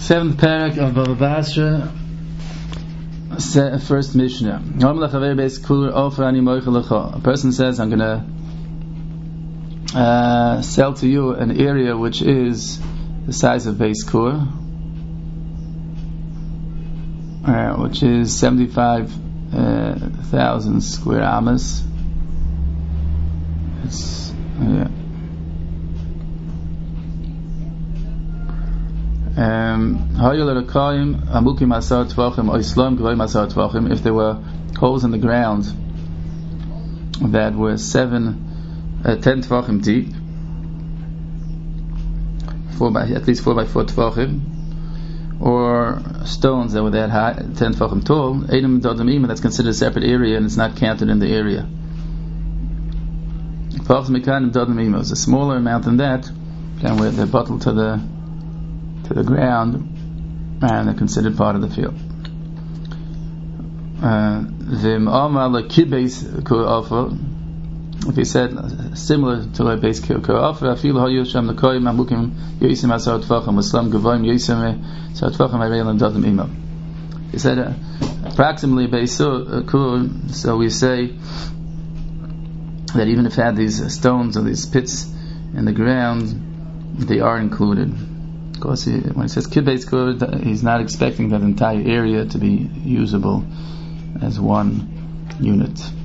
Seventh parak of Bava Basra, first Mishnah. A person says, I'm going to sell to you an area which is the size of Beis Kur, which is 75,000 square amas. It's if there were holes in the ground that were 10 tvachim deep, at least 4 by 4 tvachim, or stones that were that high, 10 tvachim tall, that's considered a separate area and it's not counted in the area. It's a smaller amount than that, and where they're bottled to the ground and they're considered part of the field. If he said similar to a base offer, he said approximately base so we say that even if it had these stones or these pits in the ground, they are included. Of course, when he says Kibbeitz Kur, he's not expecting that entire area to be usable as one unit.